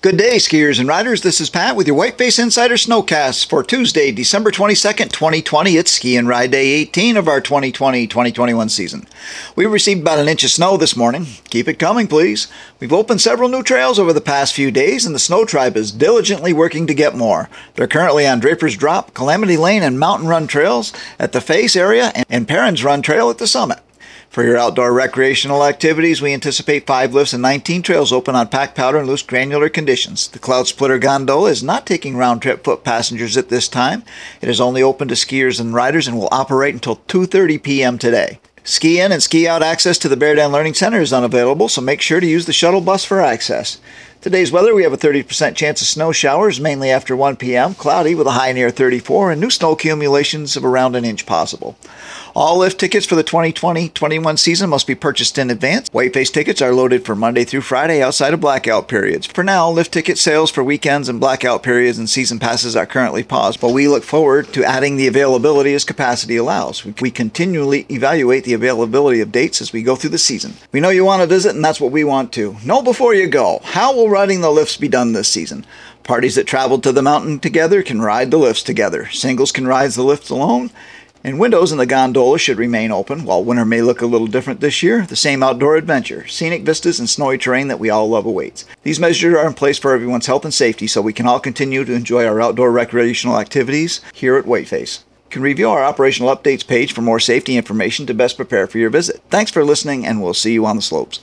Good day, skiers and riders. This is Pat with your Whiteface Insider Snowcast for Tuesday, December 22nd, 2020. It's Ski and Ride Day 18 of our 2020-2021 season. We received about an inch of snow this morning. Keep it coming, please. We've opened several new trails over the past few days, and the Snow Tribe is diligently working to get more. They're currently on Draper's Drop, Calamity Lane, and Mountain Run trails at the Face area and Perrins Run Trail at the summit. For your outdoor recreational activities, we anticipate 5 lifts and 19 trails open on packed powder and loose granular conditions. The Cloud Splitter Gondola is not taking round-trip foot passengers at this time. It is only open to skiers and riders and will operate until 2:30 p.m. today. Ski in and ski out access to the Bear Den Learning Center is unavailable, so make sure to use the shuttle bus for access. Today's weather, we have a 30% chance of snow showers, mainly after 1 p.m., cloudy with a high near 34, and new snow accumulations of around an inch possible. All lift tickets for the 2020-21 season must be purchased in advance. Whiteface tickets are loaded for Monday through Friday outside of blackout periods. For now, lift ticket sales for weekends and blackout periods and season passes are currently paused, but we look forward to adding the availability as capacity allows. We continually evaluate the availability of dates as we go through the season. We know you want to visit, and that's what we want too. Know before you go, how will riding the lifts be done this season? Parties that traveled to the mountain together can ride the lifts together. Singles can ride the lifts alone. And windows in the gondola should remain open. While winter may look a little different this year, the same outdoor adventure, scenic vistas, and snowy terrain that we all love awaits. These measures are in place for everyone's health and safety so we can all continue to enjoy our outdoor recreational activities here at Whiteface. You can review our operational updates page for more safety information to best prepare for your visit. Thanks for listening, and we'll see you on the slopes.